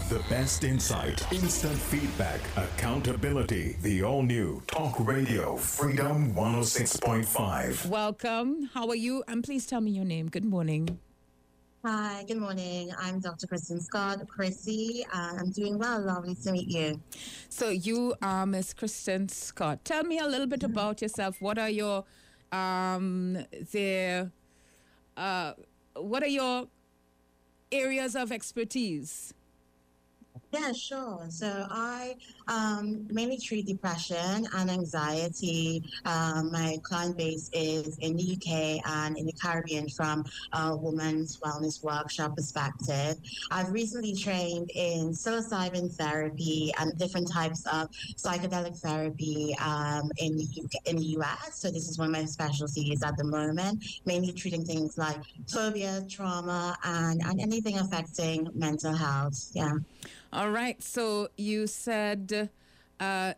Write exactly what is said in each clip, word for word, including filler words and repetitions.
The best insight, instant feedback, accountability. The all-new Talk Radio Freedom one oh six point five. Welcome. How are you? And please tell me your name. Good morning. Hi, good morning. I'm Doctor Kristen Scott, Chrissy, and I'm doing well. Lovely to meet you. So you are Miss Kristen Scott. Tell me a little bit about yourself. What are your um the uh what are your areas of expertise? Yeah, sure. So I um, mainly treat depression and anxiety. Um, my client base is in the U K and in the Caribbean from a woman's wellness workshop perspective. I've recently trained in psilocybin therapy and different types of psychedelic therapy um, in the U K, in the U S. So this is one of my specialties at the moment, mainly treating things like phobia, trauma, and, and anything affecting mental health. Yeah. All right. So you said uh,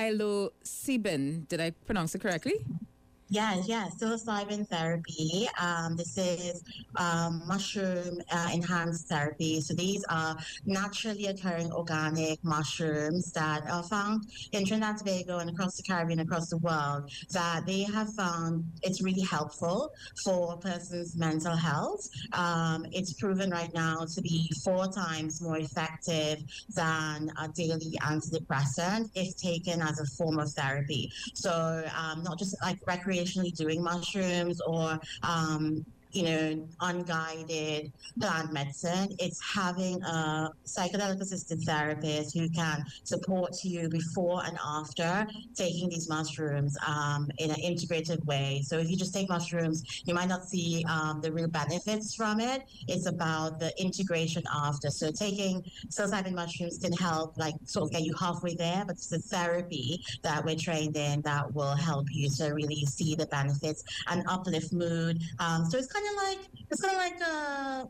psilocybin. Did I pronounce it correctly? Yeah, yeah, psilocybin therapy. Um, this is um, mushroom uh, enhanced therapy. So these are naturally occurring organic mushrooms that are found in Trinidad and Tobago and across the Caribbean, across the world, that they have found it's really helpful for a person's mental health. Um, it's proven right now to be four times more effective than a daily antidepressant if taken as a form of therapy. So um, not just like recreational doing mushrooms or um, you know, unguided plant medicine. It's having a psychedelic assisted therapist who can support you before and after taking these mushrooms um, in an integrated way. So if you just take mushrooms, you might not see um, the real benefits from it. It's about the integration after. So taking psilocybin mushrooms can help, like, sort of get you halfway there, but it's the therapy that we're trained in that will help you to really see the benefits and uplift mood. Um, so it's kind of like it's kind of like a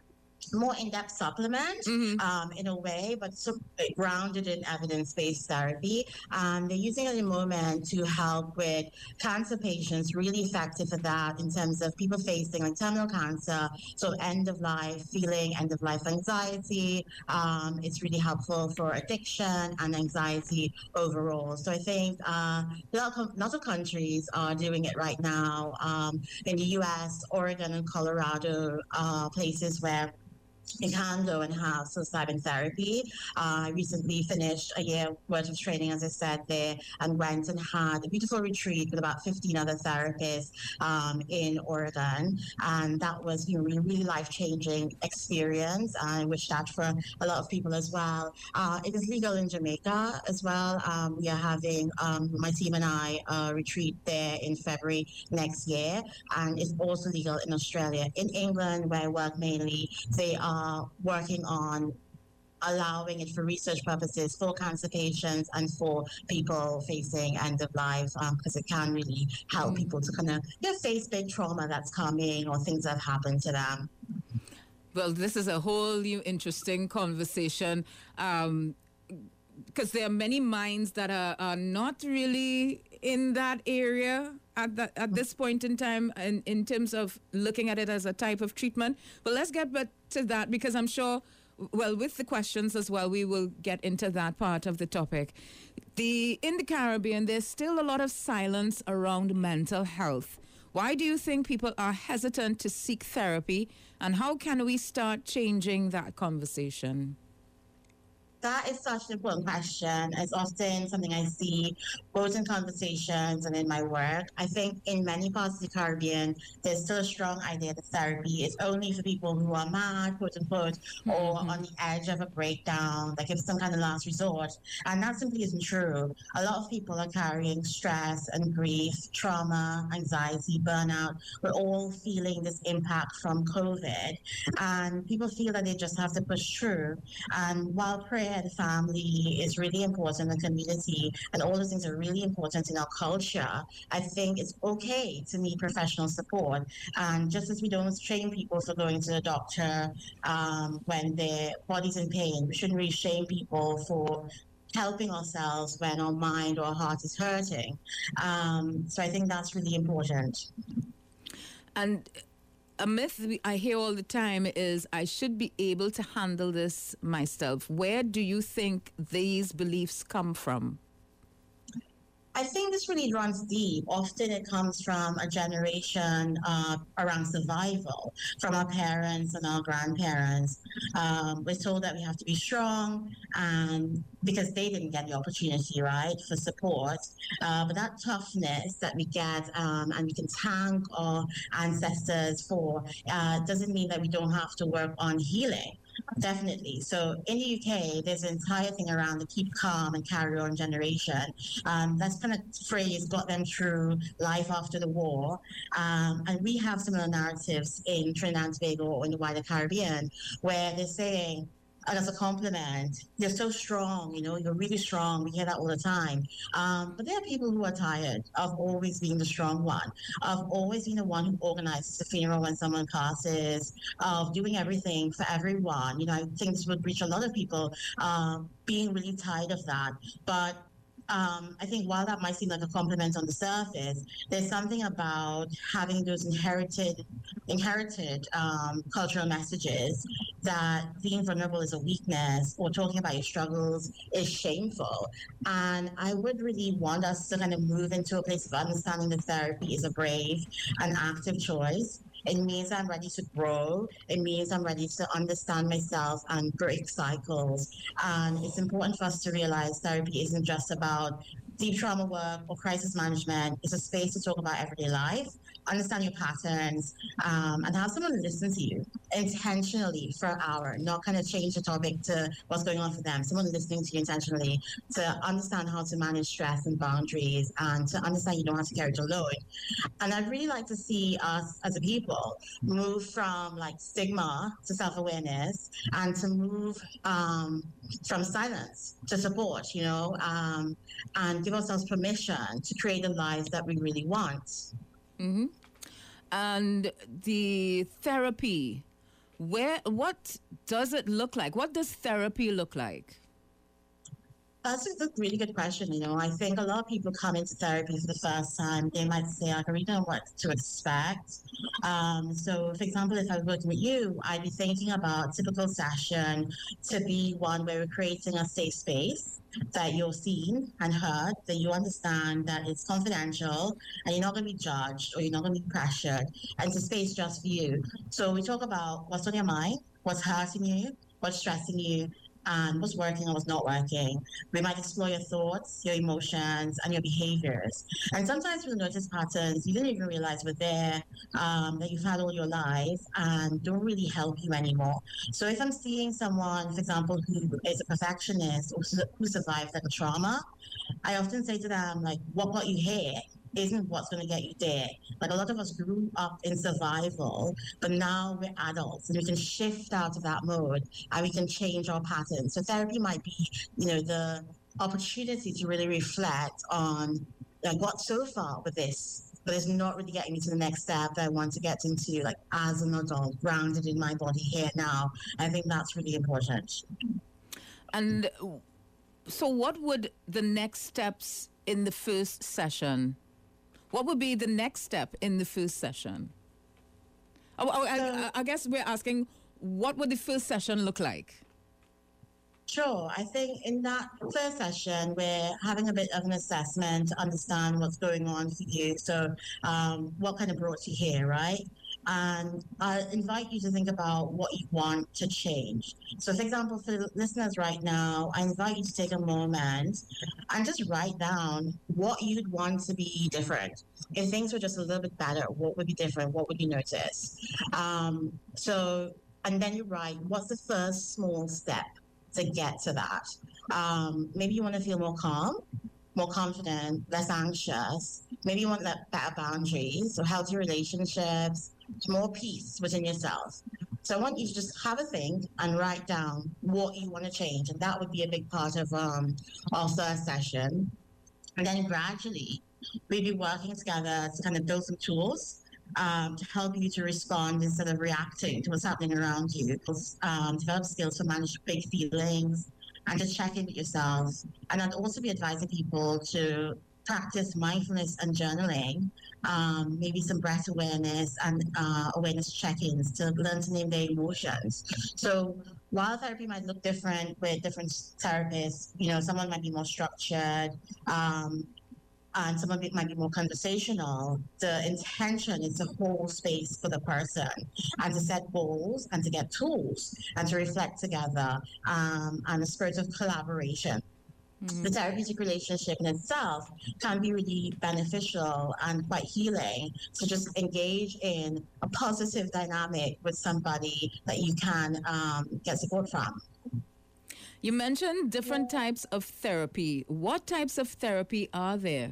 more in-depth supplement Mm-hmm. um, in a way, but so grounded in evidence-based therapy. Um, they're using it at the moment to help with cancer patients, really effective for that in terms of people facing like terminal cancer, so end of life feeling, end of life anxiety. Um, it's really helpful for addiction and anxiety overall. So I think uh, a lot of, lots of countries are doing it right now. Um, in the U S, Oregon and Colorado are places where you can go and have psilocybin therapy. Uh, I recently finished a year worth of training, as I said, there, and went and had a beautiful retreat with about fifteen other therapists um, in Oregon. And that was, you know, really, really life-changing experience. I wish that for a lot of people as well. Uh, it is legal in Jamaica as well. Um, we are having, um, my team and I, a retreat there in February next year. And it's also legal in Australia. In England, where I work mainly, they are working on allowing it for research purposes for cancer patients and for people facing end of life, because um, it can really help mm. people to kind of you know, face big trauma that's coming or things that have happened to them. Well, this is a whole new interesting conversation. Um, because there are many minds that are, are not really in that area at that at this point in time in, in terms of looking at it as a type of treatment. But let's get back to that, because I'm sure, well, with the questions as well, we will get into that part of the topic. The in the Caribbean, there's still a lot of silence around mental health. Why do you think people are hesitant to seek therapy, and how can we start changing that conversation? That is such an important question. It's often something I see both in conversations and in my work. I think in many parts of the Caribbean, there's still a strong idea that therapy is only for people who are mad, quote unquote, mm-hmm. or on the edge of a breakdown, like it's some kind of last resort. And that simply isn't true. A lot of people are carrying stress and grief, trauma, anxiety, burnout. We're all feeling this impact from COVID. And people feel that they just have to push through. And while prayer and family is really important, the community and all those things are really important in our culture, I think it's okay to need professional support. And just as we don't train people for going to the doctor um, when their body's in pain, we shouldn't really shame people for helping ourselves when our mind or our heart is hurting. Um, so I think that's really important. And a myth we- I hear all the time is I should be able to handle this myself. Where do you think these beliefs come from? I think this really runs deep. Often it comes from a generation uh, around survival, from our parents and our grandparents. Um, we're told that we have to be strong, and because they didn't get the opportunity, right, for support. Uh, but that toughness that we get um, and we can thank our ancestors for uh, doesn't mean that we don't have to work on healing. Definitely. So in the U K, there's an entire thing around the keep calm and carry on generation. Um, that's kind of phrase got them through life after the war. Um, and we have similar narratives in Trinidad and Tobago or in the wider Caribbean, where they're saying, and as a compliment, you're so strong, you know, you're really strong. We hear that all the time. Um, but there are people who are tired of always being the strong one, of always being the one who organizes the funeral when someone passes, of doing everything for everyone. You know, I think this would reach a lot of people um, being really tired of that. But um, I think while that might seem like a compliment on the surface, there's something about having those inherited, inherited um, cultural messages that being vulnerable is a weakness or talking about your struggles is shameful. And I would really want us to kind of move into a place of understanding that therapy is a brave and active choice. It means I'm ready to grow. It means I'm ready to understand myself and break cycles. And it's important for us to realize therapy isn't just about deep trauma work or crisis management. It's a space to talk about everyday life, understand your patterns, um, and have someone listen to you intentionally for an hour, not kind of change the topic to what's going on for them. Someone listening to you intentionally to understand how to manage stress and boundaries and to understand you don't have to carry it alone. And I'd really like to see us as a people move from like stigma to self-awareness and to move um, from silence to support, you know, um, and give ourselves permission to create the lives that we really want. Mm-hmm. And the therapy, where, what does it look like? What does therapy look like? That's a good, really good question. You know, I think a lot of people come into therapy for the first time. They might say, I really don't know what to expect. Um, so, for example, if I was working with you, I'd be thinking about a typical session to be one where we're creating a safe space that you're seen and heard, that you understand that it's confidential and you're not going to be judged or you're not going to be pressured. And it's a space just for you. So we talk about what's on your mind, what's hurting you, what's stressing you, and what's working and what's not working. We might explore your thoughts, your emotions, and your behaviors. And sometimes we'll notice patterns you didn't even realize were there, um, that you've had all your life and don't really help you anymore. So if I'm seeing someone, for example, who is a perfectionist or who survived like a trauma, I often say to them, like, what got you here isn't what's going to get you there. Like a lot of us grew up in survival, but now we're adults and we can shift out of that mode and we can change our patterns. So therapy might be, you know, the opportunity to really reflect on like what so far with this, but it's not really getting me to the next step that I want to get into, like as an adult, grounded in my body here now. I think that's really important. And so what would the next steps in the first session What would be the next step in the first session? Oh, oh, I, I guess we're asking, what would the first session look like? Sure. I think in that first session, we're having a bit of an assessment to understand what's going on for you. So um, what kind of brought you here, right? And I invite you to think about what you want to change. So, for example, for the listeners right now, I invite you to take a moment and just write down what you'd want to be different. If things were just a little bit better, what would be different? What would you notice? Um, so, and then you write, what's the first small step to get to that? Um, maybe you want to feel more calm, more confident, less anxious. Maybe you want that better boundaries, so healthy relationships, more peace within yourself. So I want you to just have a think and write down what you want to change. And that would be a big part of um, our first session. And then gradually, we'll be working together to kind of build some tools um, to help you to respond instead of reacting to what's happening around you. Um, develop skills to manage big feelings and just check in with yourself. And I'd also be advising people to practice mindfulness and journaling, um, maybe some breath awareness and uh, awareness check-ins to learn to name their emotions. So while therapy might look different with different therapists, you know, someone might be more structured, um, and some of it might be more conversational. The intention is to hold space for the person and to set goals and to get tools and to reflect together, um, and a spirit of collaboration. Mm-hmm. The therapeutic relationship in itself can be really beneficial and quite healing. So just engage in a positive dynamic with somebody that you can um, get support from. You mentioned different yeah. types of therapy. What types of therapy are there?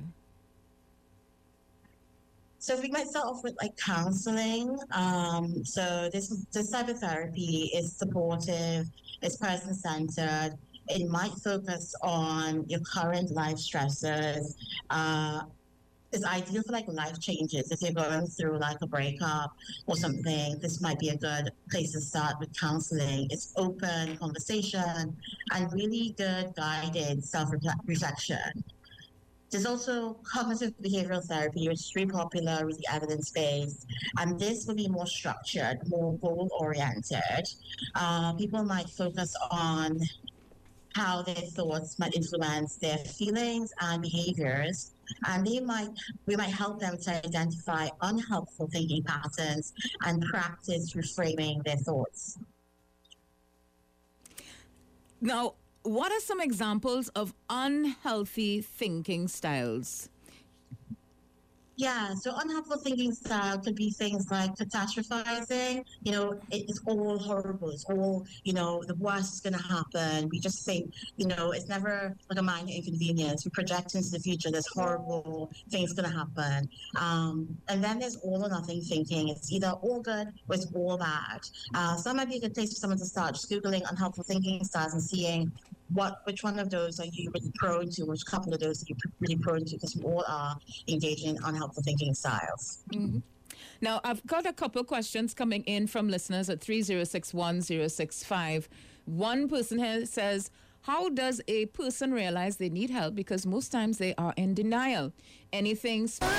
So we might start off with like counseling. Um, so this this type of therapy is supportive, it's person-centered. It might focus on your current life stresses. Uh, it's ideal for like life changes. If you're going through like a breakup or something, this might be a good place to start with counseling. It's open conversation and really good guided self-reflection. There's also cognitive behavioral therapy, which is really popular, really evidence-based, and this will be more structured, more goal-oriented. Uh, people might focus on how their thoughts might influence their feelings and behaviors, and they might we might help them to identify unhelpful thinking patterns and practice reframing their thoughts. Now, what are some examples of unhealthy thinking styles? Yeah, so unhelpful thinking style could be things like catastrophizing. You know, it, it's all horrible. It's all, you know, the worst is going to happen. We just think, you know, it's never like a minor inconvenience. We project into the future. There's horrible things going to happen. Um, and then there's all or nothing thinking. It's either all good or it's all bad. Uh, so that might be a good place for someone to start just Googling unhelpful thinking styles and seeing what which one of those are you really prone to, which couple of those are you really prone to, because we all are engaging in unhelpful thinking styles. Mm-hmm. Now, I've got a couple of questions coming in from listeners at three zero six one zero six five. One person here says, how does a person realize they need help? Because most times they are in denial. Anything... Sp-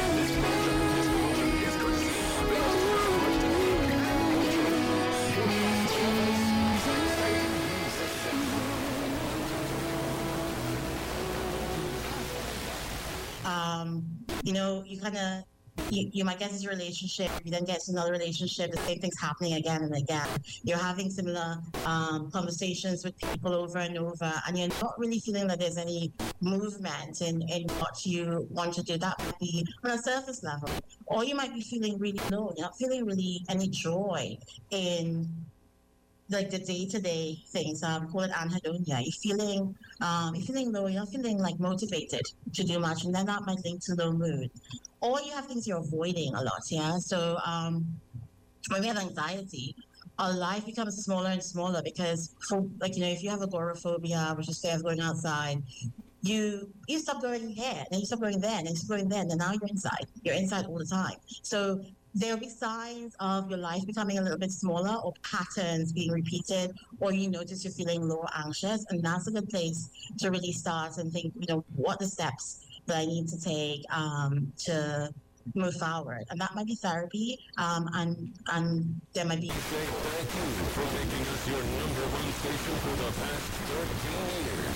Um, you know, you kind of, you, you might get into a relationship, you then get to another relationship, the same thing's happening again and again. You're having similar um, conversations with people over and over, and you're not really feeling that there's any movement in, in what you want to do. That might be on a surface level. Or you might be feeling really low. You're not feeling really any joy in like the day-to-day things. Um, call it anhedonia. You're feeling, um, you're feeling low. You're not feeling like motivated to do much, and then that might link to low mood. Or you have things you're avoiding a lot. Yeah. So um, when we have anxiety, our life becomes smaller and smaller because, for like you know, if you have agoraphobia, which is fear of going outside, you you stop going here, and you stop going there, and you stop going there, and now you're inside. You're inside all the time. So there'll be signs of your life becoming a little bit smaller or patterns being repeated, or you notice you're feeling low or anxious, and that's a good place to really start and think, you know, what are the steps that I need to take um, to move forward. And that might be therapy, um, and and there might be... Thank you for making us your number one station for the past thirteen years.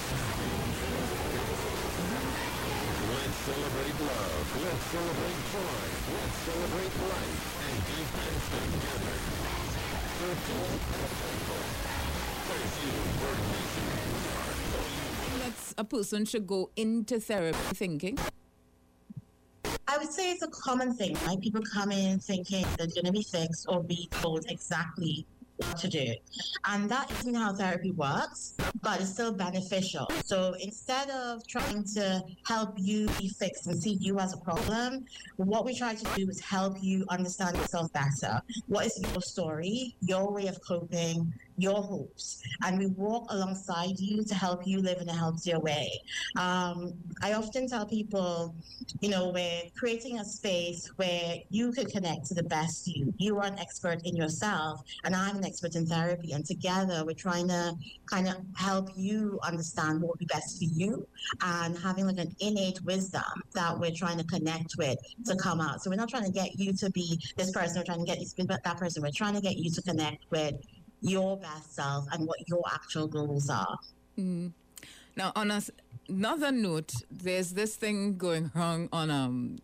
Let's celebrate love. Let's celebrate joy. Let's celebrate life and give thanks together. thirteen Thank you, Word Nation. That's a person should go into therapy thinking. I would say it's a common thing, right? People come in thinking they're going to be fixed or be told exactly what to do. And that isn't how therapy works, but it's still beneficial. So instead of trying to help you be fixed and see you as a problem, what we try to do is help you understand yourself better. What is your story, your way of coping, your hopes, and we walk alongside you to help you live in a healthier way. Um, I often tell people, you know, we're creating a space where you can connect to the best you. You are an expert in yourself, and I'm an expert in therapy, and together we're trying to kind of help you understand what would be best for you, and having like an innate wisdom that we're trying to connect with to come out. So we're not trying to get you to be this person, we're trying to get you to be that person. We're trying to get you to connect with your best self and what your actual goals are. Mm. Now, on a, another note, there's this thing going wrong on um,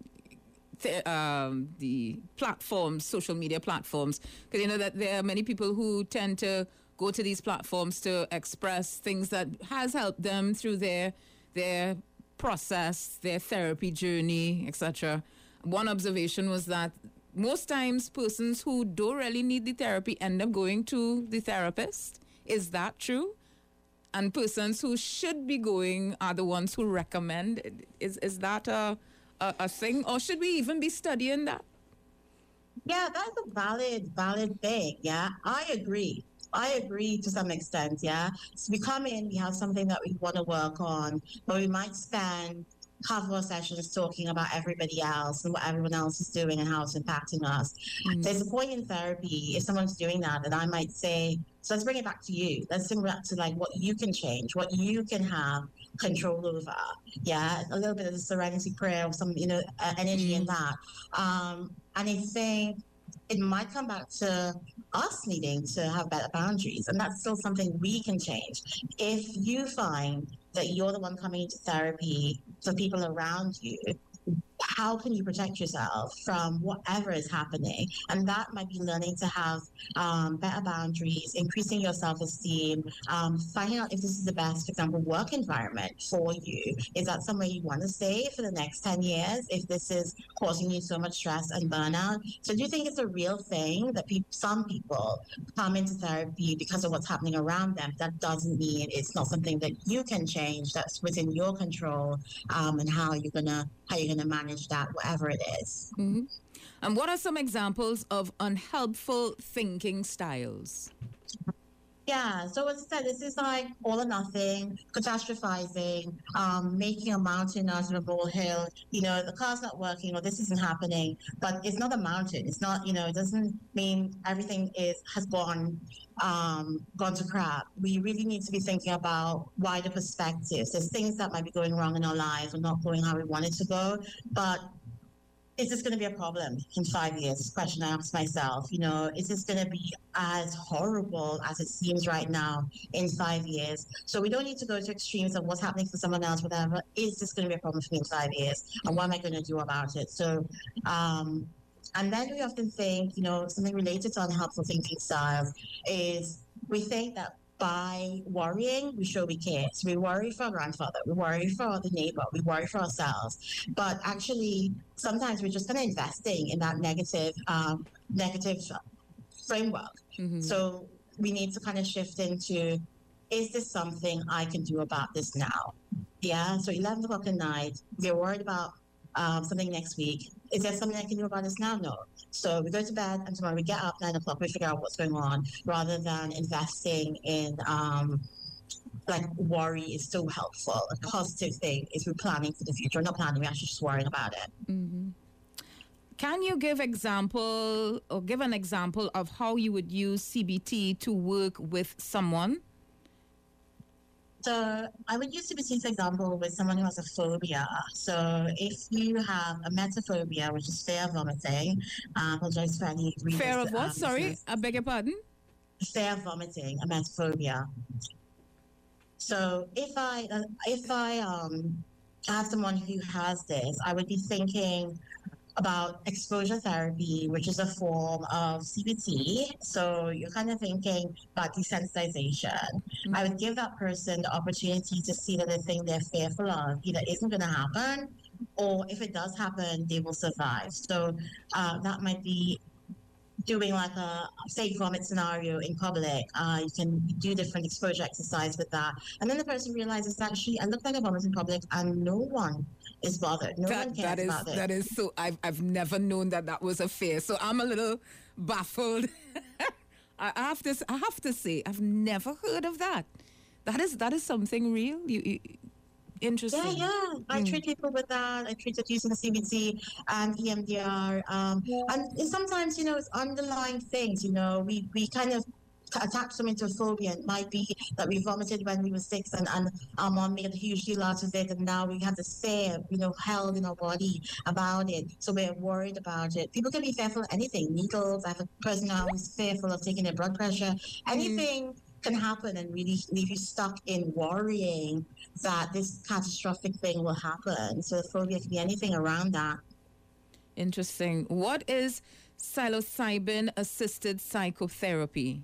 th- um, the platforms, social media platforms, because you know that there are many people who tend to go to these platforms to express things that has helped them through their their process, their therapy journey, et cetera. One observation was that most times persons who don't really need the therapy end up going to the therapist. Is that true? And persons who should be going are the ones who recommend. Is is that a, a, a thing? Or should we even be studying that? Yeah, that's a valid, valid thing. Yeah, I agree. I agree to some extent. Yeah. So we come in, we have something that we want to work on, but we might spend half our sessions talking about everybody else and what everyone else is doing and how it's impacting us. Mm-hmm. There's a point in therapy, if someone's doing that, that I might say, so let's bring it back to you. Let's bring it back to like what you can change, what you can have control over. Yeah, a little bit of the serenity prayer or some, you know, uh, energy mm-hmm. in that. Um, and I think it might come back to us needing to have better boundaries. And that's still something we can change. If you find that you're the one coming into therapy for people around you, how can you protect yourself from whatever is happening? And that might be learning to have um, better boundaries, increasing your self-esteem, um, finding out if this is the best, for example, work environment for you. Is that somewhere you want to stay for the next ten years if this is causing you so much stress and burnout? So do you think it's a real thing that pe- some people come into therapy because of what's happening around them? That doesn't mean it's not something that you can change, that's within your control, um, and how you're gonna how you're gonna manage that, whatever it is. Mm-hmm. And what are some examples of unhelpful thinking styles? Yeah, so as I said, this is like all or nothing, catastrophizing, um, making a mountain out of a molehill. You know, the car's not working or this isn't happening, but it's not a mountain. It's not, you know, it doesn't mean everything is has gone um, gone to crap. We really need to be thinking about wider perspectives. There's things that might be going wrong in our lives or not going how we want it to go, but is this going to be a problem in five years? This question I ask myself, you know, is this going to be as horrible as it seems right now in five years? So we don't need to go to extremes of what's happening for someone else, whatever. Is this going to be a problem for me in five years? And what am I going to do about it? So, um, and then we often think, you know, something related to unhelpful thinking styles is we think that by worrying, we show we care. So we worry for our grandfather, we worry for the neighbor, we worry for ourselves. But actually, sometimes we're just kind of investing in that negative, um, negative framework. Mm-hmm. So we need to kind of shift into, is this something I can do about this now? Yeah. So eleven o'clock at night, we're worried about um, something next week. Is there something I can do about this now? No. So we go to bed and tomorrow we get up nine o'clock, we figure out what's going on rather than investing in um, like worry is so helpful. A positive thing is we're planning for the future. We're not planning, we're actually just worrying about it. Mm-hmm. Can you give example or give an example of how you would use C B T to work with someone? So I would use C B T, for example, with someone who has a phobia. So if you have a metaphobia, which is fear of vomiting, um, apologize for any fear of what? Um, Sorry, I beg your pardon? Fear of vomiting, a metaphobia. So if I uh, if I um have someone who has this, I would be thinking about exposure therapy, which is a form of C B T. So you're kind of thinking about desensitization. Mm-hmm. I would give that person the opportunity to see that the thing they're fearful of either isn't going to happen, or if it does happen, they will survive. So uh, that might be doing like a safe vomit scenario in public. Uh, you can do different exposure exercise with that. And then the person realizes, actually, I look like a vomit in public and no one is bothered. No that, one cares that is, about it. That is so, I've, I've never known that that was a fear. So I'm a little baffled. I have to, I have to say, I've never heard of that. That is, that is something real. You, you interesting. Yeah, yeah. I Mm. treat people with that. I treat it using C B T and E M D R. Um, and it's sometimes, you know, it's underlying things. You know, we we kind of attach them into a phobia. It might be that we vomited when we were six and, and our mom made a huge deal out of it, and now we have this fear, you know, held in our body about it. So we're worried about it. People can be fearful of anything. Needles. I have a person now who's fearful of taking their blood pressure. Anything mm. can happen and really leave you stuck in worrying that this catastrophic thing will happen. So phobia can be anything around that. Interesting. What is psilocybin-assisted psychotherapy?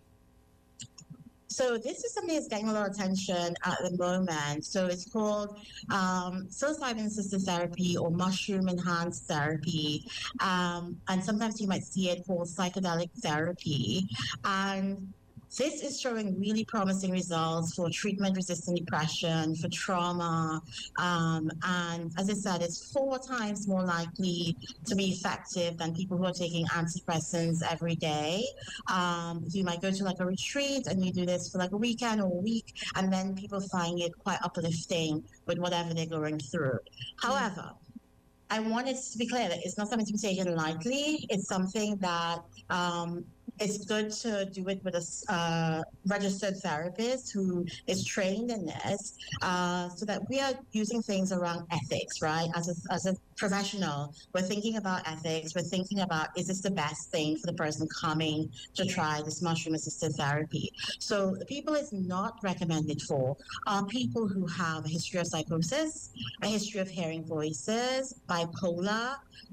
So this is something that's getting a lot of attention at the moment. So it's called um, psilocybin-assisted therapy or mushroom-enhanced therapy. Um, and sometimes you might see it called psychedelic therapy. And this is showing really promising results for treatment-resistant depression, for trauma, um, and as I said, it's four times more likely to be effective than people who are taking antidepressants every day. Um, you might go to like a retreat and you do this for like a weekend or a week, and then people find it quite uplifting with whatever they're going through. However, I want it to be clear that it's not something to be taken lightly. It's something that um, it's good to do it with a uh, registered therapist who is trained in this, uh, so that we are using things around ethics, right? As a, as a professional, we're thinking about ethics. We're thinking about, is this the best thing for the person coming to try this mushroom-assisted therapy? So the people it's not recommended for are people who have a history of psychosis, a history of hearing voices, bipolar,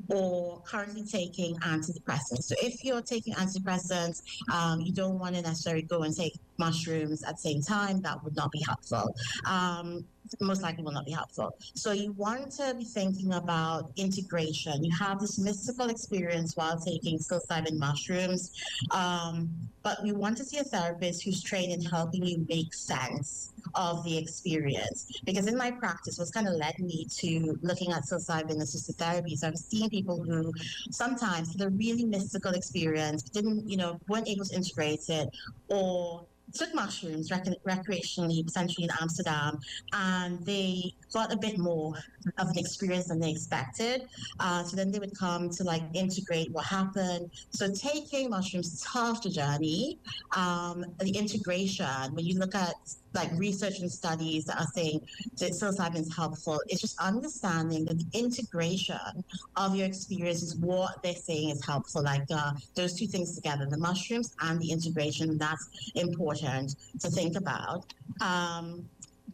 or currently taking antidepressants. So if you're taking antidepressants, um, you don't want to necessarily go and take mushrooms at the same time. That would not be helpful. Um, most likely will not be helpful. So you want to be thinking about integration. You have this mystical experience while taking psilocybin mushrooms, um, but you want to see a therapist who's trained in helping you make sense of the experience. Because in my practice, what's kind of led me to looking at psilocybin assisted therapy, so I'm seeing people who sometimes had a really mystical experience, didn't, you know, weren't able to integrate it, or took mushrooms rec- recreationally, potentially in Amsterdam, and they got a bit more of an experience than they expected. Uh, so then they would come to like integrate what happened. So taking mushrooms is half the journey. Um, the integration, when you look at like research and studies that are saying that psilocybin is helpful, it's just understanding that the integration of your experience is what they're saying is helpful. Like uh, those two things together, the mushrooms and the integration, that's important to think about. Um,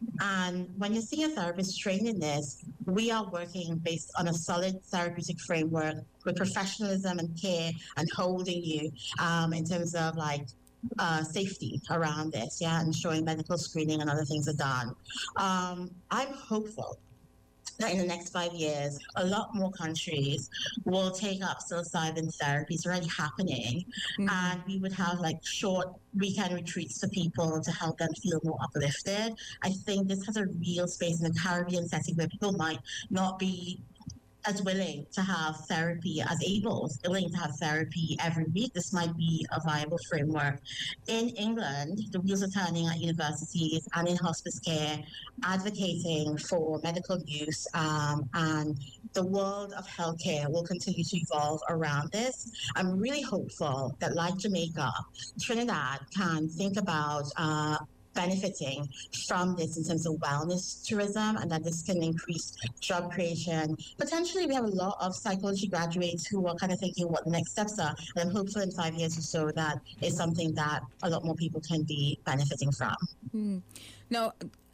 And when you're seeing a therapist trained in this, we are working based on a solid therapeutic framework with professionalism and care and holding you um, in terms of like uh, safety around this, yeah, and showing medical screening and other things are done. Um, I'm hopeful that in the next five years, a lot more countries will take up psilocybin therapy. It's already happening. Mm-hmm. And we would have like short weekend retreats for people to help them feel more uplifted. I think this has a real space in the Caribbean setting where people might not be as willing to have therapy, as able, willing to have therapy every week. This might be a viable framework. In England, the wheels are turning at universities and in hospice care, advocating for medical use, um, and the world of healthcare will continue to evolve around this. I'm really hopeful that, like Jamaica, Trinidad can think about uh, benefiting from this in terms of wellness tourism, and that this can increase job creation. Potentially, we have a lot of psychology graduates who are kind of thinking what the next steps are. And I'm hopeful in five years or so that is something that a lot more people can be benefiting from. Hmm. Now,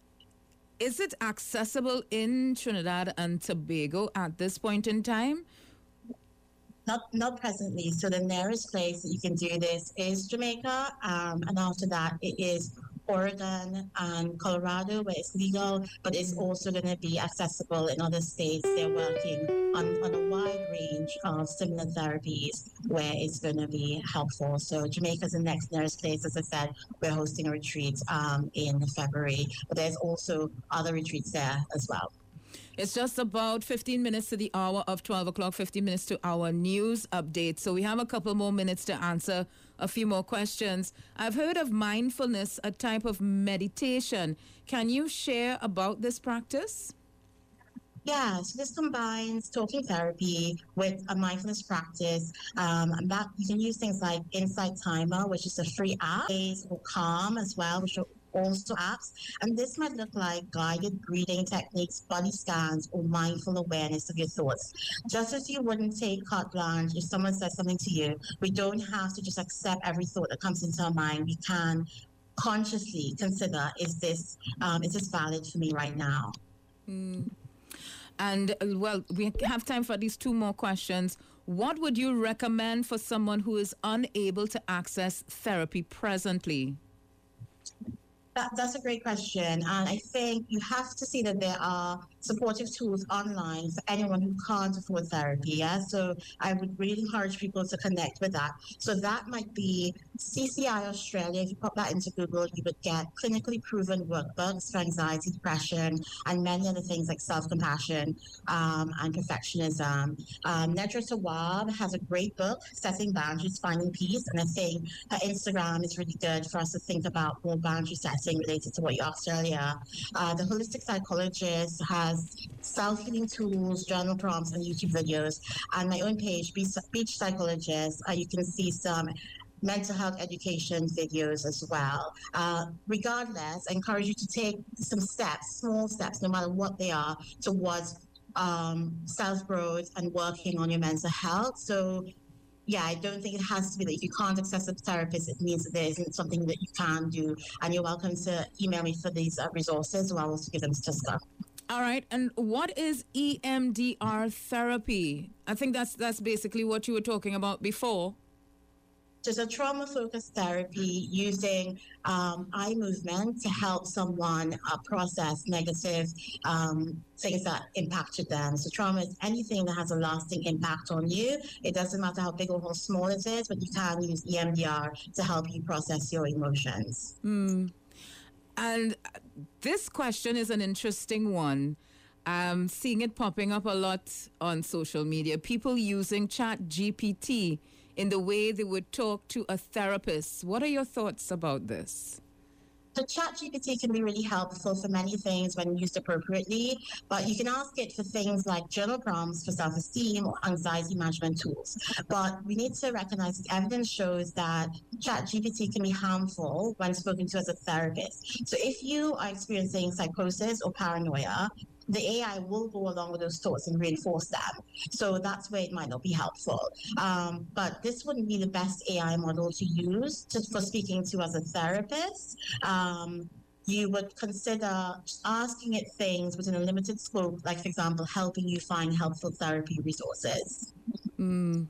is it accessible in Trinidad and Tobago at this point in time? Not not presently. So the nearest place that you can do this is Jamaica, um, and after that it is Oregon and Colorado, where it's legal, but it's also going to be accessible in other states. They're working on, on a wide range of similar therapies where it's going to be helpful. So Jamaica's the next nearest place. As I said, we're hosting a retreat um, in February, but there's also other retreats there as well. It's just about fifteen minutes to the hour of twelve o'clock, fifteen minutes to our news update. So we have a couple more minutes to answer a few more questions. I've heard of mindfulness, a type of meditation. Can you share about this practice? Yeah, so this combines talking therapy with a mindfulness practice. Um, and that you can use things like Insight Timer, which is a free app, or Calm as well, which are also apps. And this might look like guided breathing techniques, body scans, or mindful awareness of your thoughts. Just as you wouldn't take carte blanche if someone says something to you, we don't have to just accept every thought that comes into our mind. We can consciously consider, is this um, is this valid for me right now? Mm. And, uh, well, we have time for these two more questions. What would you recommend for someone who is unable to access therapy presently? That, that's a great question. And I think you have to see that there are supportive tools online for anyone who can't afford therapy. Yeah. So I would really encourage people to connect with that. So that might be C C I Australia. If you pop that into Google, you would get clinically proven workbooks for anxiety, depression, and many other things like self-compassion um, and perfectionism. Um, Nedra Tawwab has a great book, Setting Boundaries, Finding Peace. And I think her Instagram is really good for us to think about more boundary setting related to what you asked earlier. Uh, the holistic psychologist has self-healing tools, journal prompts, and YouTube videos. And my own page, Beach Psychologist, uh, you can see some mental health education videos as well. Uh, regardless, I encourage you to take some steps, small steps, no matter what they are, towards um, self-growth and working on your mental health. So yeah, I don't think it has to be that if you can't access a therapist, it means that there isn't something that you can do. And you're welcome to email me for these uh, resources, or I'll also give them to Jessica. All right. And what is E M D R therapy? I think that's that's basically what you were talking about before. Just a trauma-focused therapy using um, eye movement to help someone uh, process negative um, things that impacted them. So trauma is anything that has a lasting impact on you. It doesn't matter how big or how small it is, but you can use E M D R to help you process your emotions. Mm. And this question is an interesting one. I'm seeing it popping up a lot on social media. People using Chat G P T in the way they would talk to a therapist. What are your thoughts about this? So Chat G P T can be really helpful for many things when used appropriately, but you can ask it for things like journal prompts for self-esteem or anxiety management tools. But we need to recognize that evidence shows that Chat G P T can be harmful when spoken to as a therapist. So if you are experiencing psychosis or paranoia, the A I will go along with those thoughts and reinforce them. So that's where it might not be helpful. Um, but this wouldn't be the best A I model to use to, for speaking to as a therapist. Um, you would consider asking it things within a limited scope, like, for example, helping you find helpful therapy resources. Mm.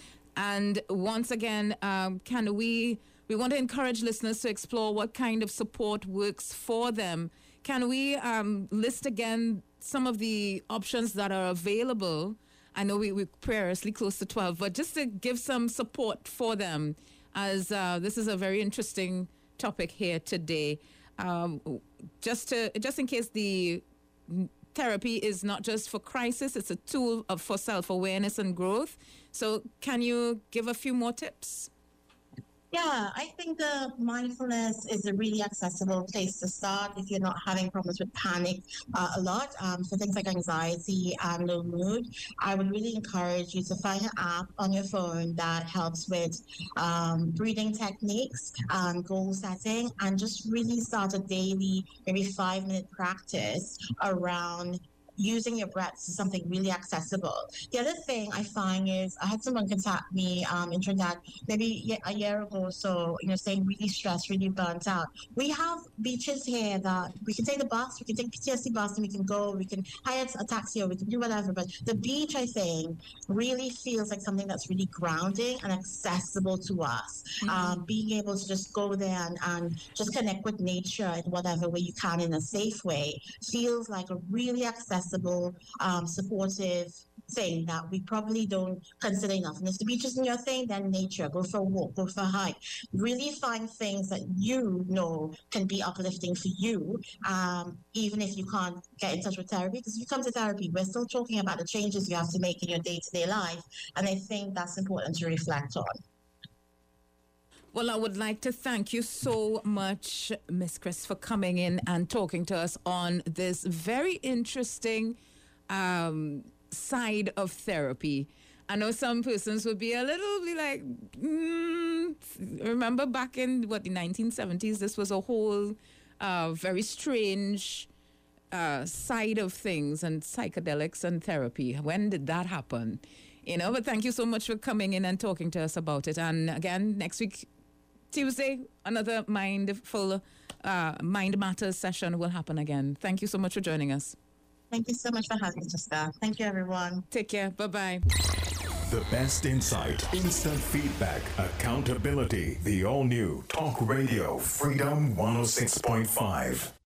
And once again, um, can we, we want to encourage listeners to explore what kind of support works for them. Can we um, list again some of the options that are available? I know we, we're perilously close to twelve, but just to give some support for them, as uh, this is a very interesting topic here today. Um, just to just in case the therapy is not just for crisis, it's a tool of, for self-awareness and growth. So can you give a few more tips? Yeah, I think the mindfulness is a really accessible place to start if you're not having problems with panic uh, a lot. Um, for things like anxiety and low mood, I would really encourage you to find an app on your phone that helps with um, breathing techniques, um, goal setting, and just really start a daily, maybe five minute practice around using your breath to something really accessible. The other thing I find is I had someone contact me um, in Trinidad maybe a year ago or so, you know, saying really stressed, really burnt out. We have beaches here that we can take the bus, we can take P T S D bus and we can go, we can hire a taxi or we can do whatever. But the beach, I think, really feels like something that's really grounding and accessible to us. Mm-hmm. Um, being able to just go there and, and just connect with nature in whatever way you can in a safe way feels like a really accessible accessible, um, supportive thing that we probably don't consider enough. And if the beach isn't your thing, then nature, go for a walk, go for a hike. Really find things that you know can be uplifting for you, um, even if you can't get in touch with therapy. Because if you come to therapy, we're still talking about the changes you have to make in your day-to-day life. And I think that's important to reflect on. Well, I would like to thank you so much, Miss Chris, for coming in and talking to us on this very interesting um, side of therapy. I know some persons would be a little be like, mm, remember back in, what, the nineteen seventies, this was a whole uh, very strange uh, side of things and psychedelics and therapy. When did that happen? You know, but thank you so much for coming in and talking to us about it. And again, next week, Tuesday, another mindful uh, Mind Matters session will happen again. Thank you so much for joining us. Thank you so much for having me, Jessica. Thank you, everyone. Take care. Bye-bye. The best insight, instant feedback, accountability. The all-new Talk Radio Freedom one oh six point five.